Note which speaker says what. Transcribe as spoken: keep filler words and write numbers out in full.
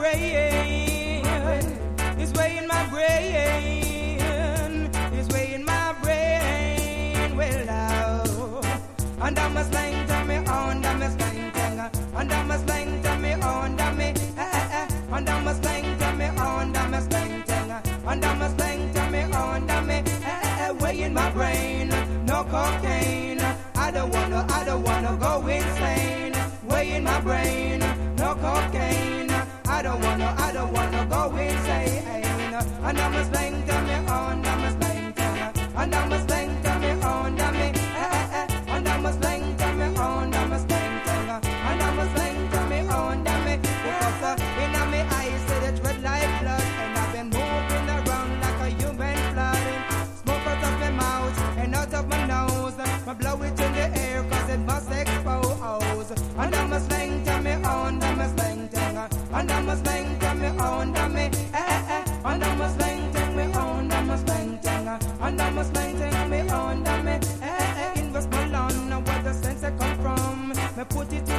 Speaker 1: brain. It's way in my brain. It's way in my brain. Well, now. And I'm a slang to me on, I'm a slang to and I'm a slang to me on, I'm me. And I'm a slang to me on, I'm a slang to and I'm a slang to me on, I'm me. Way in my brain, no cocaine. I don't wanna, I don't wanna go insane. Way in my brain, no cocaine. I don't wanna, I don't wanna go insane. And I'm a slang to me on, I'm a slang to and I'm a slang to me on, I'm me. And I'm a slang to me on, I'm a slang to and I'm a slang to me on, I'm me. Because uh, in my eyes, see the red like blood, and I've been moving around like a human flood. Smoke out of my mouth and out of my nose. I blow it in the air cause it must expose. And I'm a slang to me on, I'm a slang to and I'm a slang to me on, I'm me. Eh, eh, eh. And I'm a slang to me on, I'm a slang to and I'm a slang to me on, I'm me. Eh, eh, eh. In Westmoreland, where the sense I come from, me put it